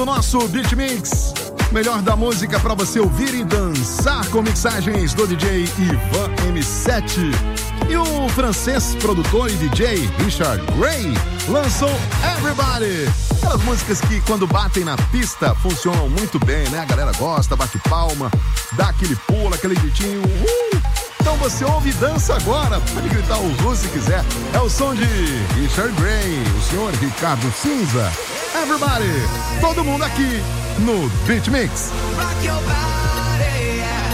do nosso Beat Mix. Melhor da música pra você ouvir e dançar com mixagens do DJ Ivan M7. E o francês produtor e DJ Richard Gray lançou Everybody. Aquelas músicas que quando batem na pista funcionam muito bem, né? A galera gosta, bate palma, dá aquele pulo, aquele gritinho. Então você ouve e dança agora. Pode gritar o se quiser. É o som de Richard Gray, o senhor Ricardo Cinza. Everybody, todo mundo aqui no Beat Mix. Rock your body, yeah.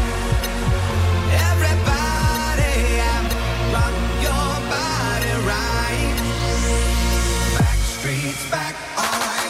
Everybody, yeah. Rock your body right. Backstreet's back, alright.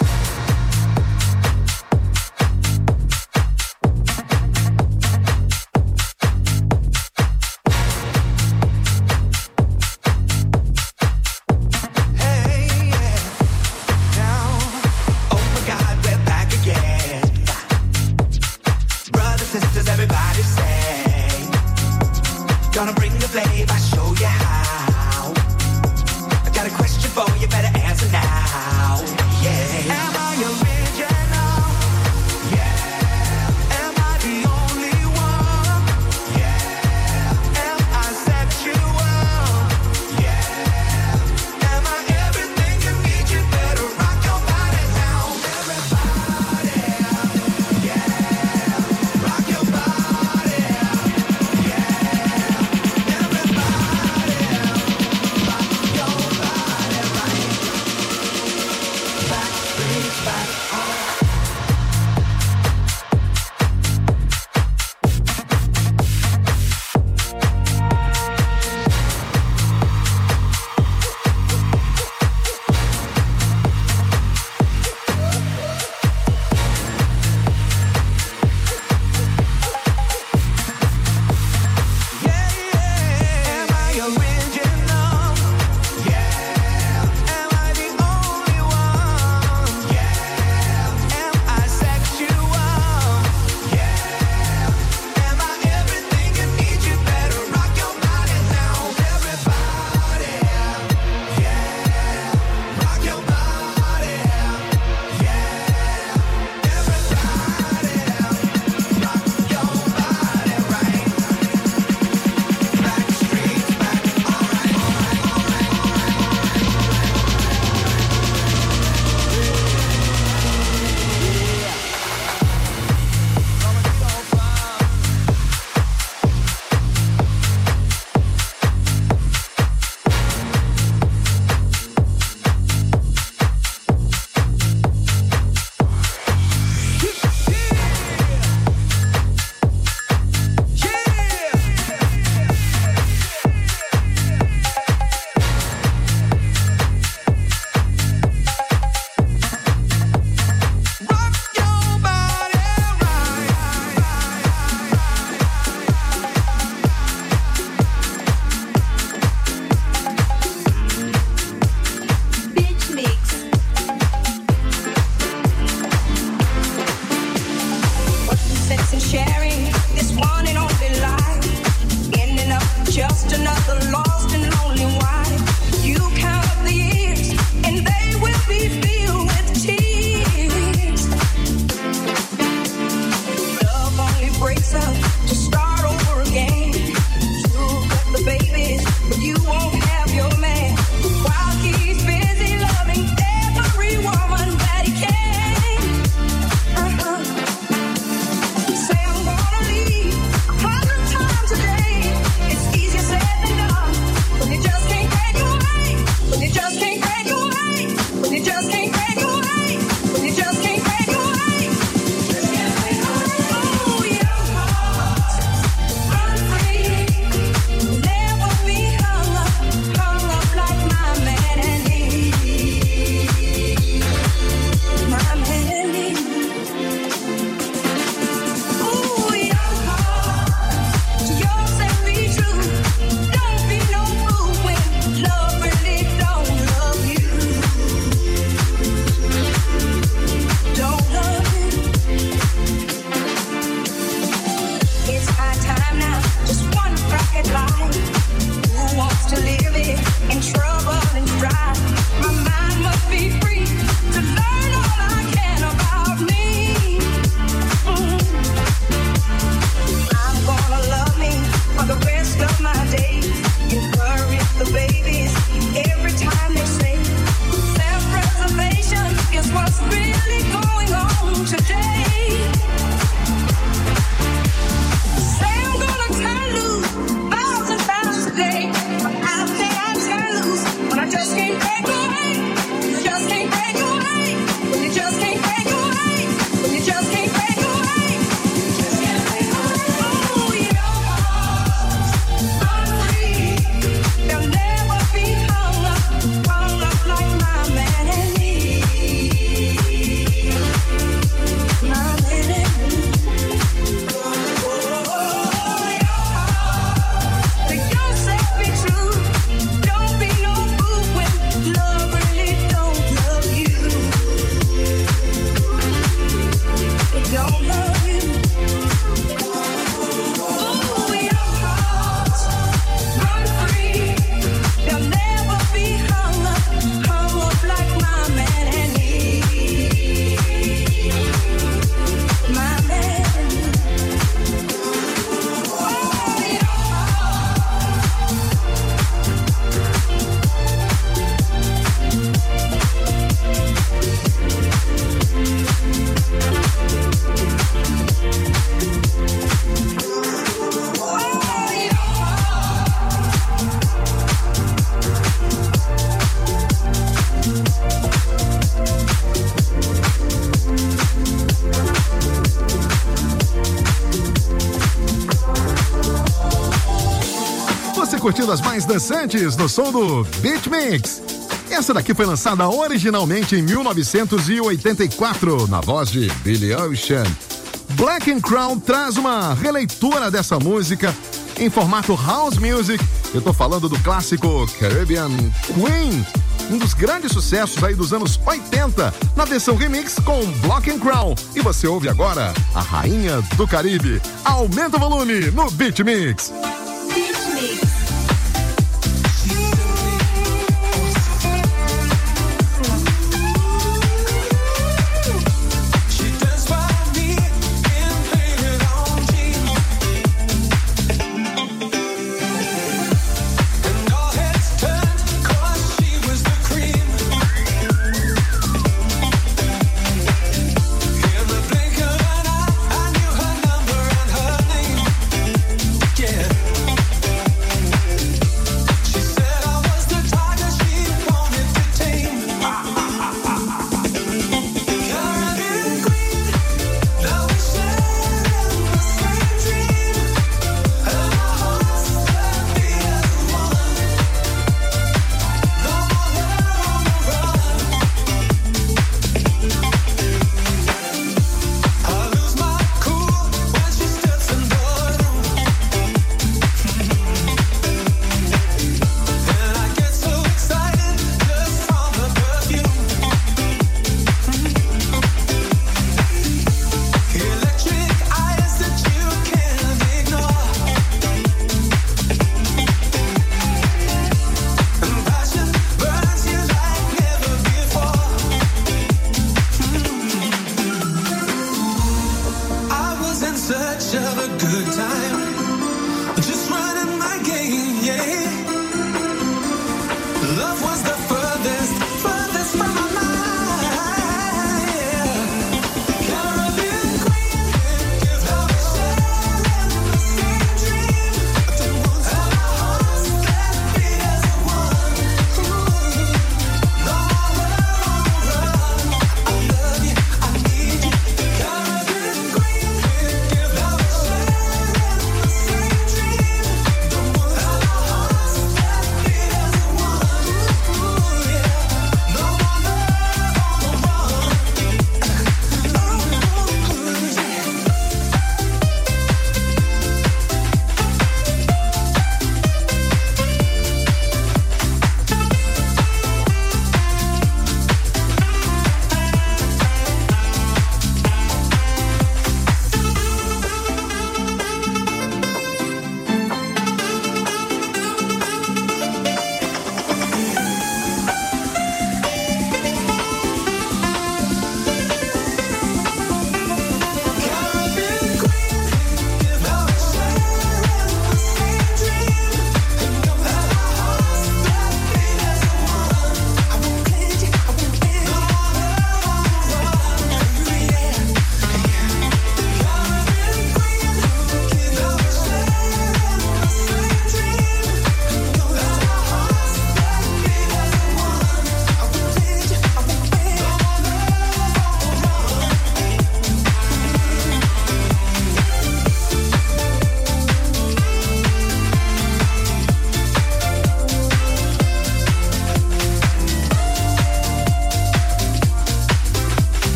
curtindo as mais dançantes no som do Beat Mix. Essa daqui foi lançada originalmente em 1984, na voz de Billy Ocean. Black and Crown traz uma releitura dessa música em formato house music. Eu tô falando do clássico Caribbean Queen, um dos grandes sucessos aí dos anos 80, na versão remix com Black and Crown. E você ouve agora a Rainha do Caribe. Aumenta o volume no Beat Mix.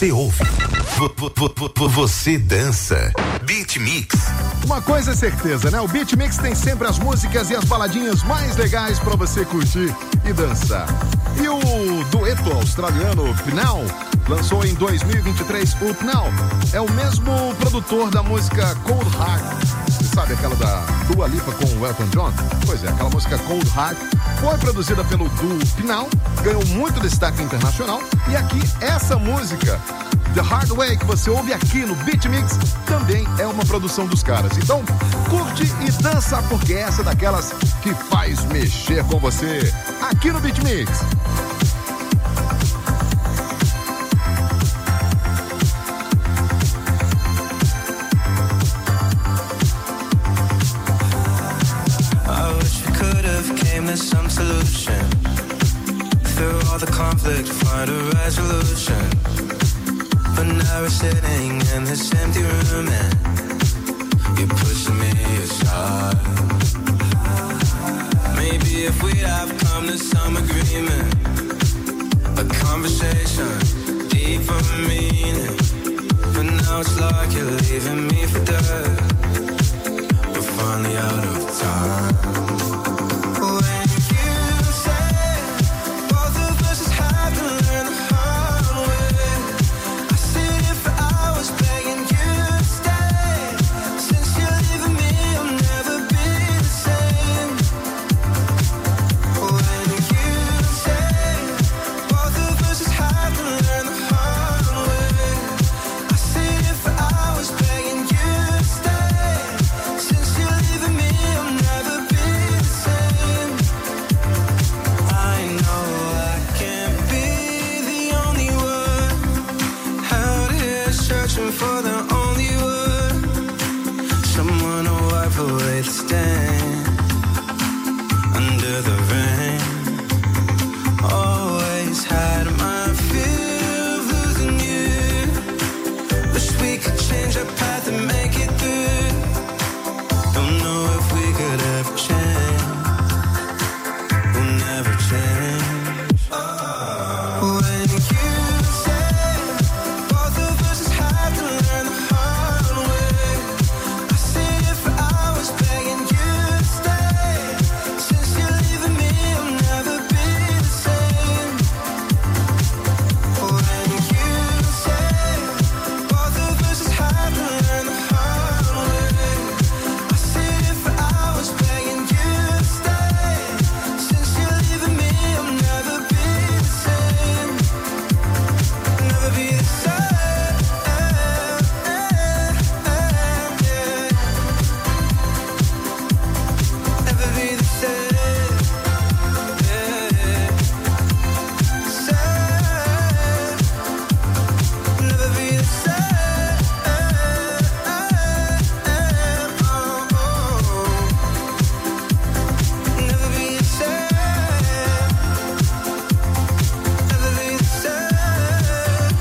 Você ouve. Você dança. Beat Mix. Uma coisa é certeza, né? O Beat Mix tem sempre as músicas e as baladinhas mais legais pra você curtir e dançar. E o dueto australiano Pnau lançou em 2023 o Pnau. É o mesmo produtor da música Cold Heart. Você sabe aquela da Dua Lipa com o Elton John? Pois é, aquela música Cold Heart foi produzida pelo duo Pnau, ganhou muito destaque internacional. E aqui, essa música The Hard Way, que você ouve aqui no Beat Mix, também é uma produção dos caras. Então, curte e dança, porque essa é daquelas que faz mexer com você. Aqui no Beat Mix. I wish we could have came to some solution. Through all the conflict, find a resolution. But now we're sitting in this empty room and you're pushing me aside. Maybe if we'd have come to some agreement, a conversation, deeper meaning. But now it's like you're leaving me for dead. We're finally out of time. When you say both of us just have to learn the hard way, I sit here for hours begging you to stay. Since you're leaving me, I'll never be the same. When you say both of us just have to learn the hard way, I sit here for hours begging you to stay. Since you're leaving me, I'll never be the same. I know I can't be the only one out here searching for the only one, someone to wipe away the stain under the rain. Always had my fear of losing you. Wish we could change our path and make it through. Don't know if we could ever change. We'll never change. When you say both of us just have to learn the hard way, I sit here for hours begging you to stay. Since you're leaving me, I'll never be the same. When you say both of us just have to learn the hard way, I sit here for hours begging you to stay. Since you're leaving me, I'll never be the same. Never be the same. Never be the same. Never be the same. Never be the same. Never be the same.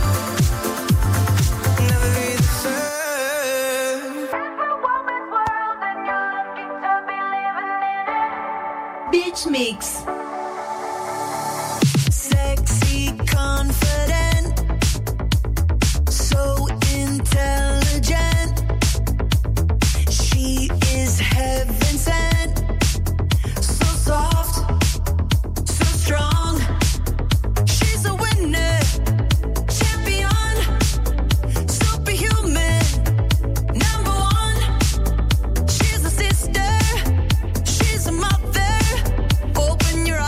Never be the same. Beach Mix. Sexy, confident, so intelligent. She is heaven sent, so soft, so strong. She's a winner, champion, superhuman, number one. She's a sister, she's a mother. Open your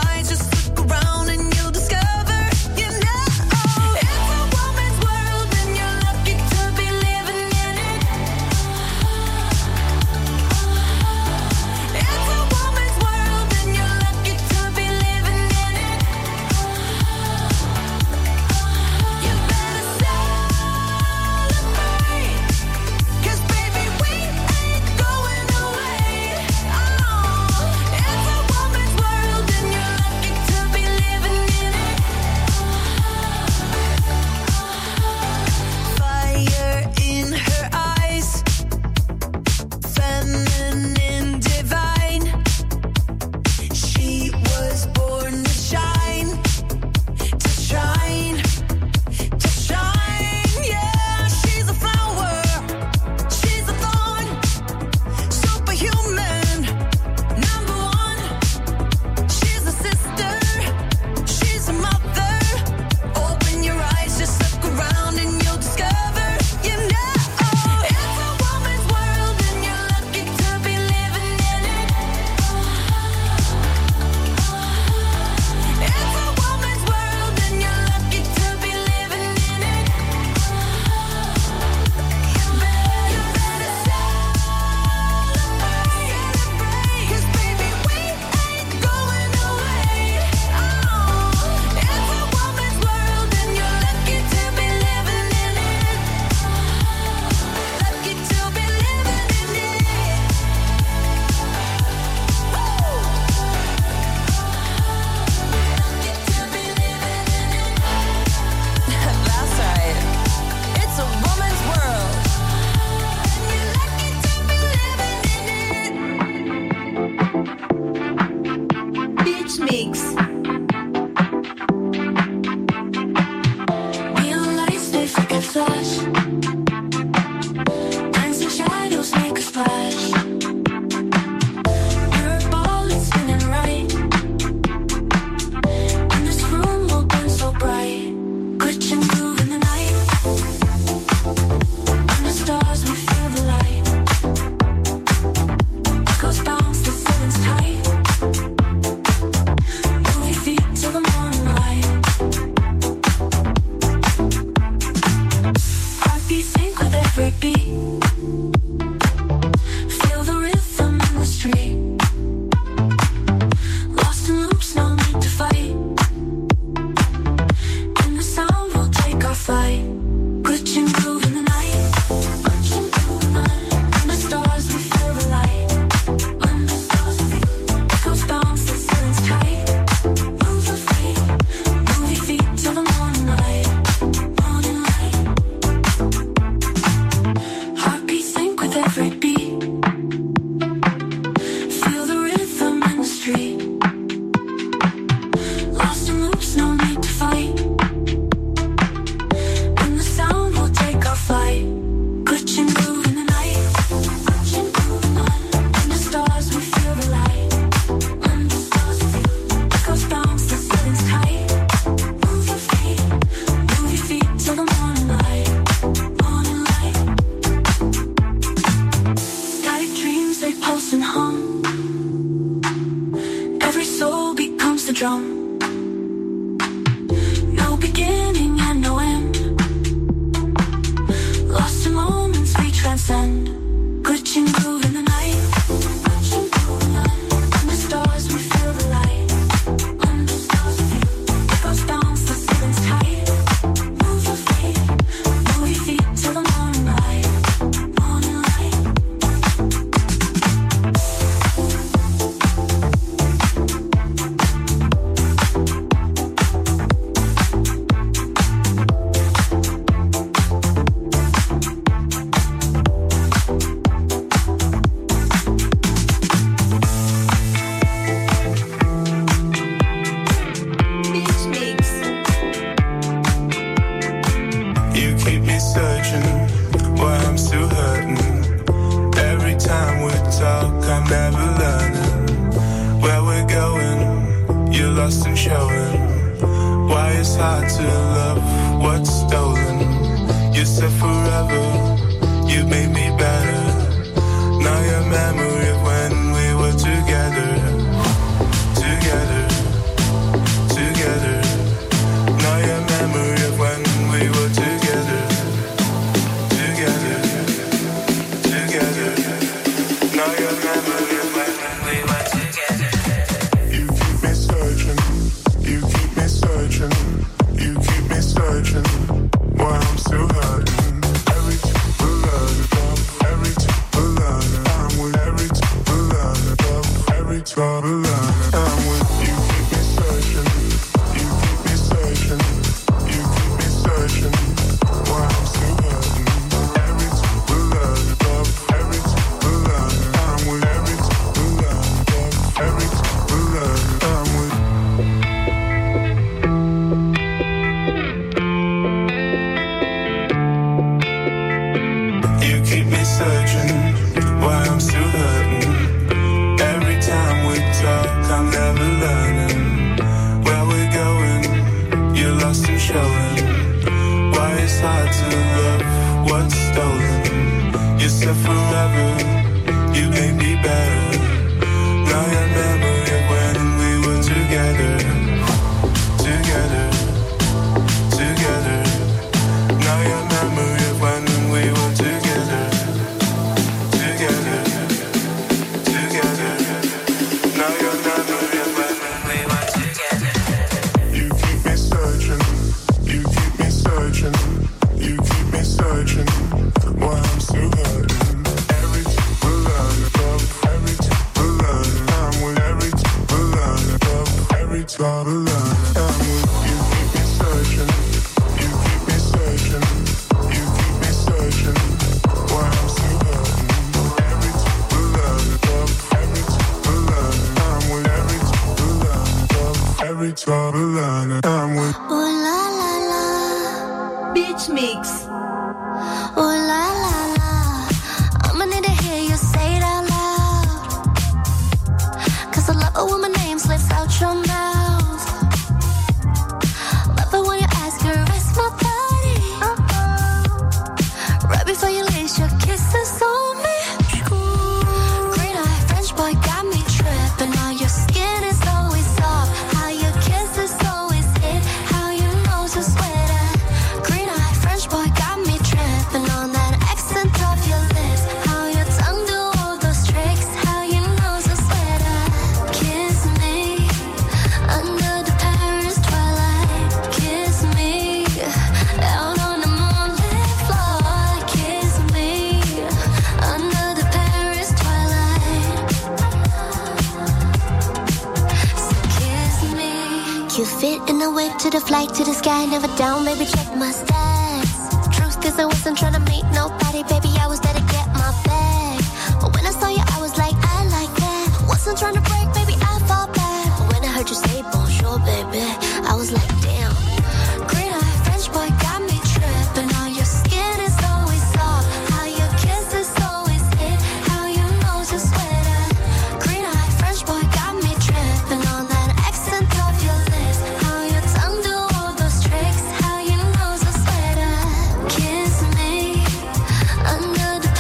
strong. No beginning and no end. Lost in moments we transcend. Glitching groove in the night. Glitching groove in the night. Under stars we feel the light. Under stars we feel. It goes down, the ceiling's tight. Move your feet till the morning light. Morning light. To the sky, never down, baby, check my stats. Truth is I wasn't trying to meet nobody, baby, I was there to get my bag. But when I saw you, I was like, I like that. Wasn't trying to break, baby, I fall back. But when I heard you say bonjour, baby, I was like, damn. Green eye French boy got me tripping. All your skin is always soft. How your kiss is always hit. How your nose is sweater. Green eye French boy got me tripping on that accent of your lips. How your tongue do all those tricks. How your nose is sweater. Kiss me under the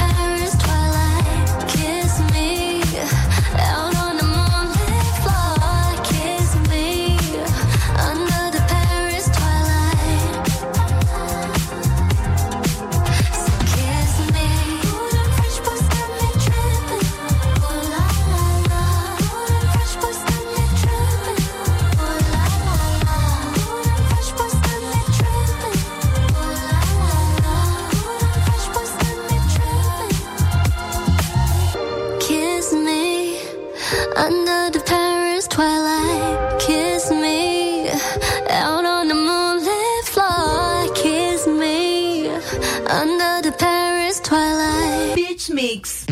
twilight. Kiss me out on the moonlit floor. Kiss me under the Paris twilight. Beach Mix.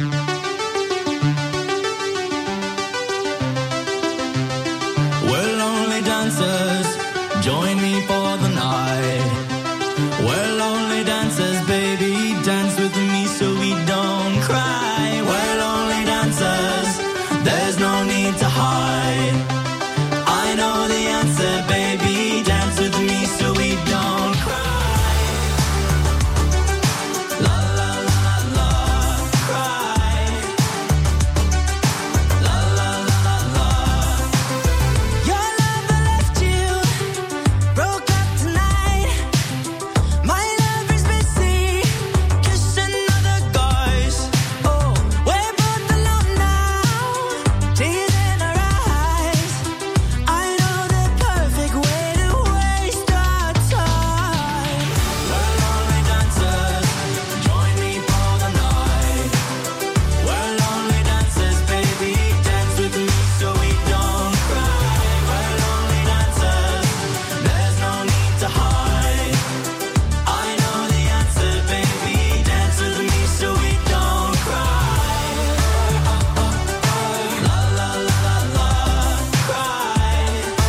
Well, only dancers, join me for the night. Well, only dancers, baby, dance with me so we don't cry. Well, only dancers, there's no need to hide. I know the answer, baby, dance with me so we don't cry. La la la la, cry. La la la la. Your lover left you, broke up tonight. My lover's busy, kissing other guys. Oh, we're both alone now, tears in our eyes. I know the perfect way to waste our time. Well, only dancers, join me for the night. Well, only dancers, baby, dance with me so we don't cry. Well, only dancers, there's no need to hide. I know the answer, baby, dance with me so we don't cry. La la la la la, cry.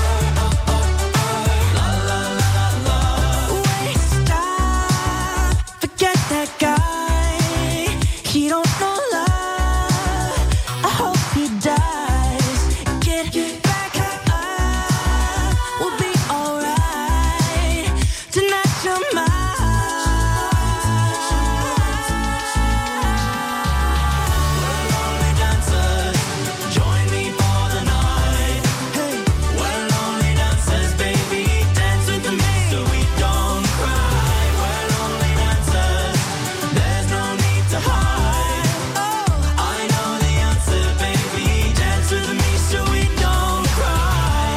La la la la la. Waste time, forget that guy. He don't know love. I hope he dies. Get back up, we'll be alright. Tonight you're Well, only dancers, join me for the night. Well, only dancers, baby, dance with me so we don't cry. Well, only dancers, there's no need to hide. I know the answer, baby, dance with me so we don't cry.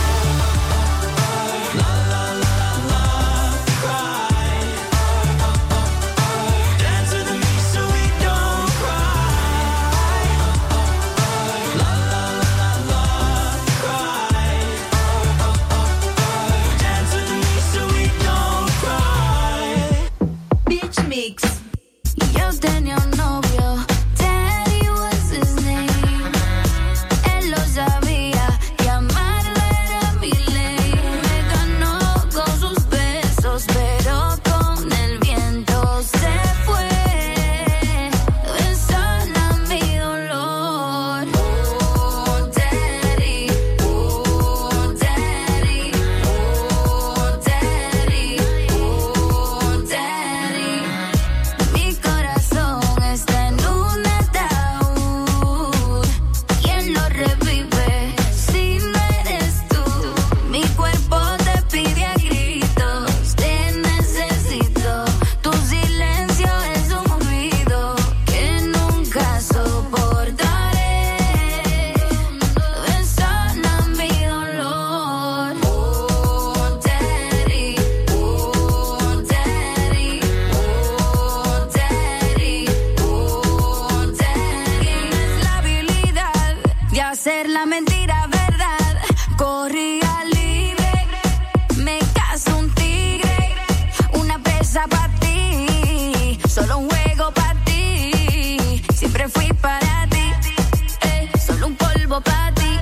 La la la la, cry. Dance with me so we don't cry. La la la la, cry. Dance with me so we don't cry. Beach Mix. Yo tenía un novio, Daddy was his name. Él lo sabía y amarla era mi ley. Me ganó con sus besos, pero con el viento se fue. Besando a mi dolor. Daddy, Daddy, Daddy, Daddy. Mi corazón está en un ataúd. ¿Quién lo revive si no eres tú? Mi cuerpo te pide a gritos, te necesito. Tu silencio es un ruido que nunca soportaré. Besando a mi dolor. Daddy, Daddy, Tienes la habilidad de hacer la mentira verdad. Corría libre, me caso un tigre, una presa para ti, solo un juego para ti. Siempre fui para ti, solo un polvo para ti.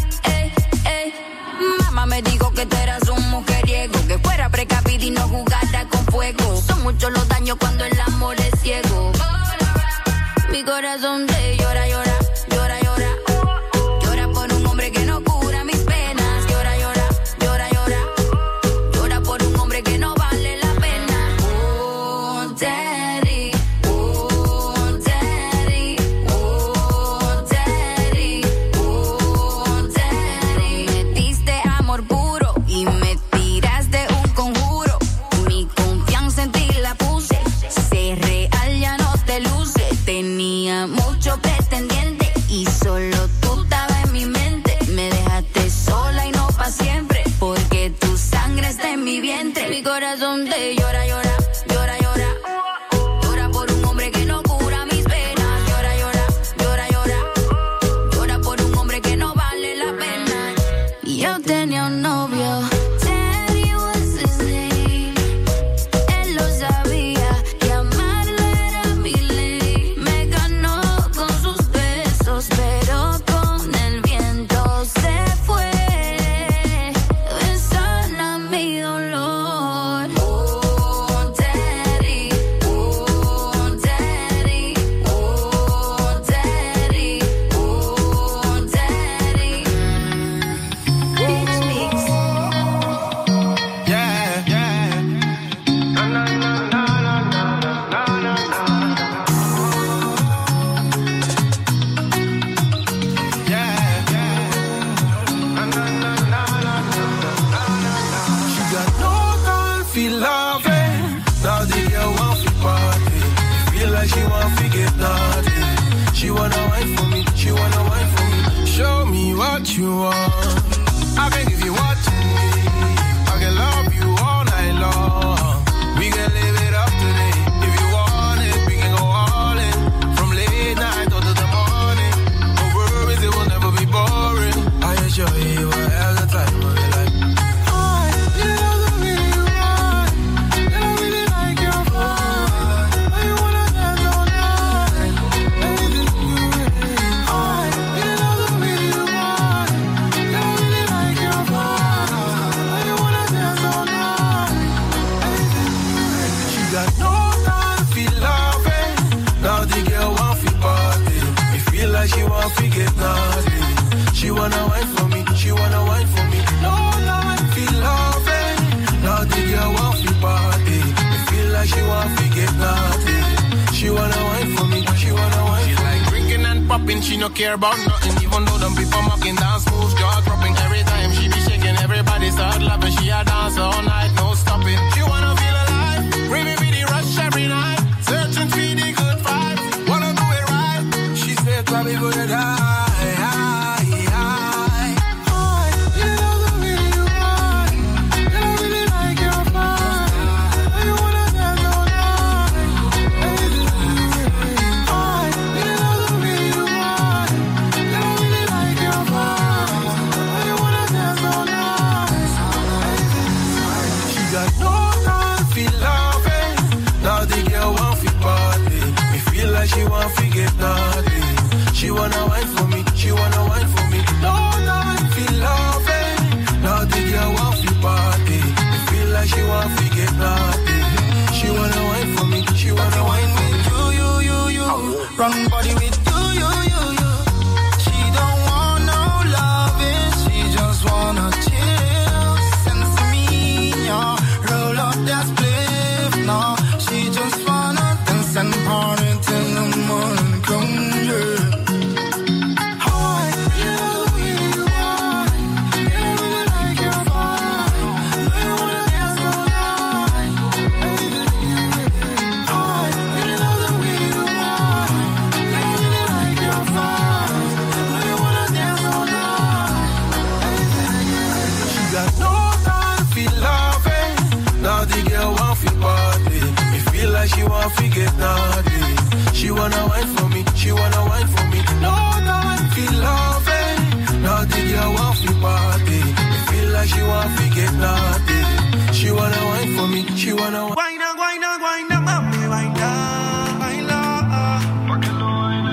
Mamá me dijo que tú eras un mujeriego, que fuera precavida y no jugara con fuego. Son muchos los daños cuando el amor es ciego. Mi corazón te llora, llora, llora, llora. Llora por un hombre que no cura mis penas. Llora, llora, llora, llora. Llora por un hombre que no vale la pena. Daddy, Daddy, Daddy, Daddy. Me diste amor puro y me tiraste un conjuro. Mi confianza en ti la puse. Ser real ya no te luce. Tenía mucho pretendiente y solo tú estabas en mi mente. Me dejaste sola y no pa' siempre, porque tu sangre está en mi vientre. Mi corazón te llora, llora, llora, llora. Llora por un hombre que no cura mis penas. Llora, llora, llora, llora. Llora por un hombre que no vale la pena. She wanna wine for me, she wanna wine for me. Show me what you want. I can give you what you need. I can love you all night long. We can live it up today. If you want it, we can go all in. From late night to the morning. No worries, it will never be boring. I assure you, I have the time of your life. She wanna forget nothing. She wanna wine for me. She wanna wine for me. No lie, feel loving. Now the girl want to party. It feel like she wanna forget nothing. She wanna wine for me. She wanna wine. She like drinking and popping. She no care about nothing. Even though them people mocking, dance moves, jaw dropping. Every time she be shaking, everybody start laughing. She a dance all night, no stopping. She wanna feel alive. Bring me the rush every night. Searching for the good vibes. Wanna do it right. She said probably gonna die. She wanna forget nothing. She wanna wine for me. She wanna wine for me. No time, feel loving. Now the girl want to party. It feel like she wanna forget nothing. She wanna wine for me. She wanna wine for me. You. Wrong body with you. She don't want no loving. She just wanna chill. Sense me, yeah. Roll up that spliff, no. She just wanna dance and party. She wanna forget nothing. She wanna wine for me. She wanna wine for me. No time, feel loving. Now the girl want to party. It feel like she wanna forget nothing. She wanna wine for me. She wanna wine. Guayna, mami, baila. Pa' que lo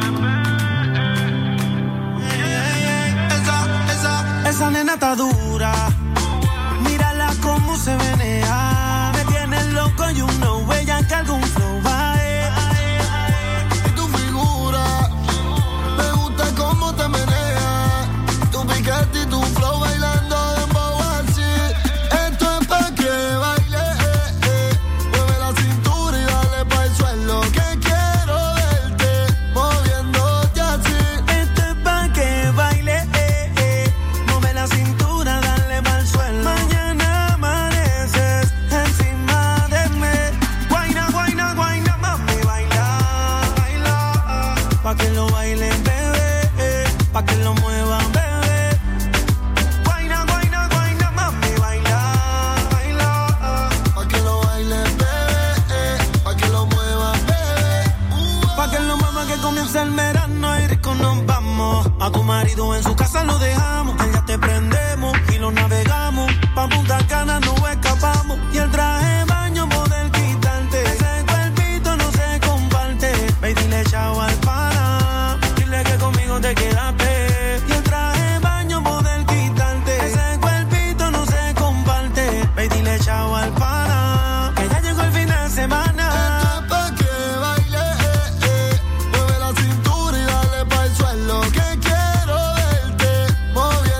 baile, esa nena está dura. Mírala cómo se menea. Me tiene loco y uno ella que algún flow va. Y tu figura, me gusta cómo te meneas. Tu piquete y tu flow bailando dembow así. Esto es pa' que baile, mueve la cintura y dale pa'l suelo. Que quiero verte moviéndote así. Esto es pa' que baile, mueve la cintura, dale pa'l suelo. Mañana amaneces encima de mí. Guayna, mami, baila. Pa' que lo bailen, bebé, pa' que lo muevan, bebé. Guayna, mami, baila. Pa' que lo bailen, bebé, pa' que lo muevan, bebé. Pa' que lo muevan, que comienza el verano y rico nos vamos. A tu marido en su casa lo dejamos. El ya te prendemos y lo navegamos. Pa' Punta Cana no escapamos. Y el traje de baño poder quitarte. Ese cuerpito no se comparte. Ve y dile chao al pana. Dile que conmigo te quedaste. Y el traje de baño poder quitarte. Ese cuerpito no se comparte. Ve y dile chao al pana. Que ya llegó el fin de semana. Esto es pa' que baile, mueve la cintura y dale pa'l suelo. Que quiero verte moviendo.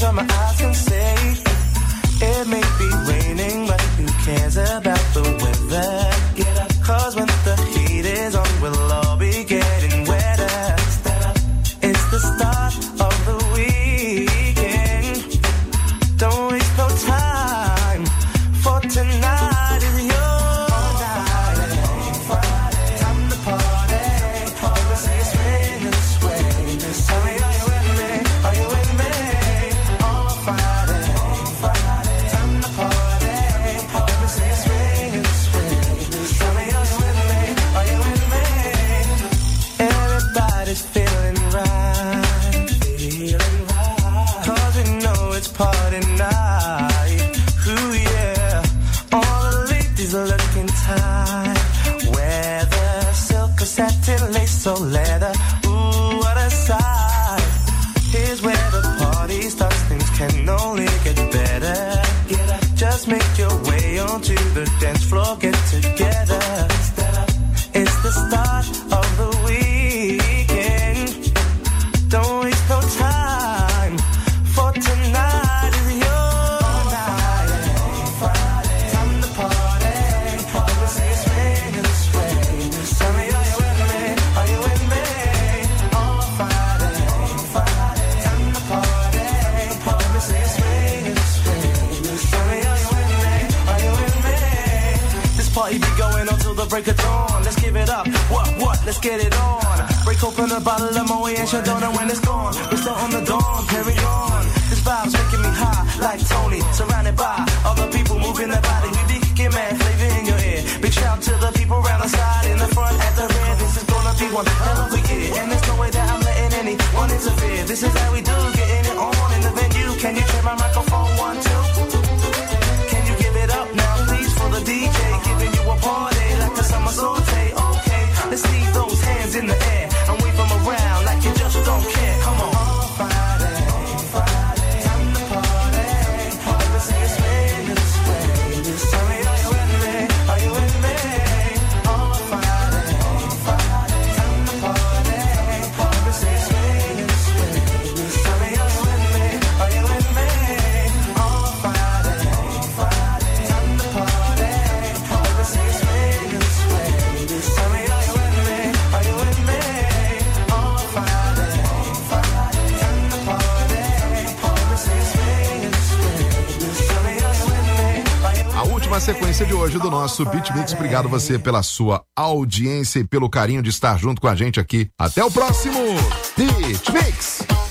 where my eyes can say it may be raining, but who cares about the weather? Get up, cause when the heat is on, we'll all be getting wetter. It's the start of the weekend. Don't waste no time, for tonight is your night. Time to party. Never say it's raining this way. Tell me, are you with me? Are you with me? On Friday. Time to party. Never say it's raining this way. Tell me, are you with me? Are you with me? Everybody's feeling right. Cause we know it's party night. Ooh yeah. All the ladies are looking tight. Weather, silk or satin, lace or leather. Ooh, what a sight. Here's where the party starts. Things can only get better. Just make your way onto the dance floor. Get together. It's the start of the weekend. Don't waste no time, for tonight is your night. Time to party. Never say it's raining this way. Tell me, are you with me? Are you with me? On Friday. Time to party. Never say it's raining this way. Tell me, are you with me? Are you with me? This party be going on till the break of dawn. Let's give it up. What? Let's get it on. Break open a bottle of Moe and Shadona when it's gone. We're still on the dawn, carry on. This vibe's making me high, like Tony. Surrounded by other people moving their body. We be kicking mad flavor in your ear. Big shout to the people around the side, in the front, at the rear. This is gonna be one hell of a year. And there's no way that I'm letting anyone interfere. This is how we do, getting it on in the venue. Can you turn my microphone 1, 2? Can you give it up now, please, for the DJ? Giving you a party like a summer saute. Okay, let's leave those hands in the air and wave them around like you just don't care. Come on. Friday. Time to party. Never say it's raining this way. Tell me, are you with me? Are you with me? On Friday. Time to party. Never say it's raining this way. Tell me, are you with me? Are you with me? On Friday. Time to party. Never say it's raining this way. Tell me, are you with me? Are you with me? On Friday. Time to party. Never say it's raining this way. Tell me, are you with me? Are you with me? A última sequência de hoje do nosso Beat Mix. Obrigado você pela sua audiência e pelo carinho de estar junto com a gente aqui. Até o próximo Beat Mix.